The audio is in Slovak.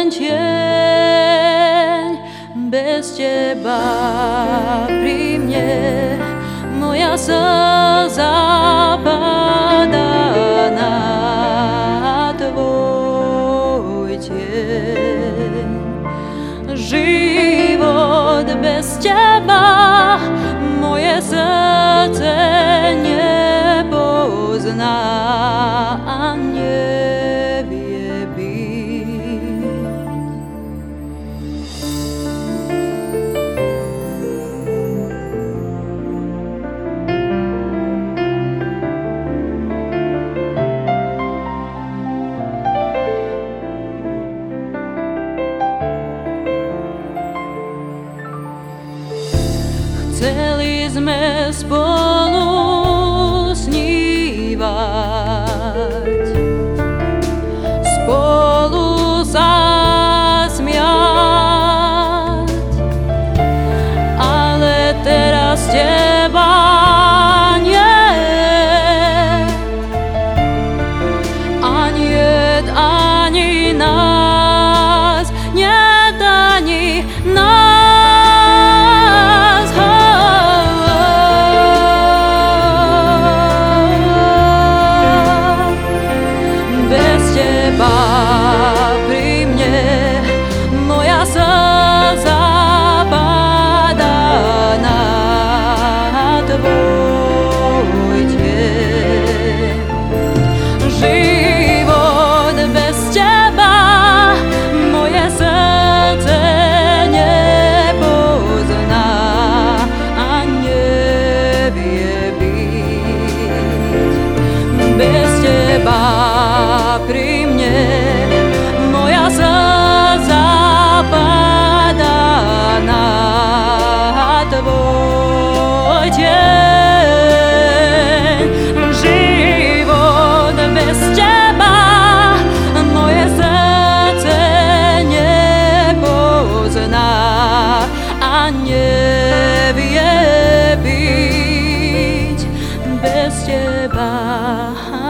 len tieň, bez teba pri mne moja slza padá na tvoj tieň. Život bez teba moje srdce nepozná a nevie byť. Chceli sme spolu snívať, spolu sa smiať, ale teraz teba nie, a niet ani nás, niet ani nás. Pri mne moja slza padá na tvoj tieň. Život bez teba moje srdce nepozná a nevie byť. Bez teba pri mne moja slza padá na tvoj tieň. Život bez teba moje srdce nepozná a nevie byť. Bez teba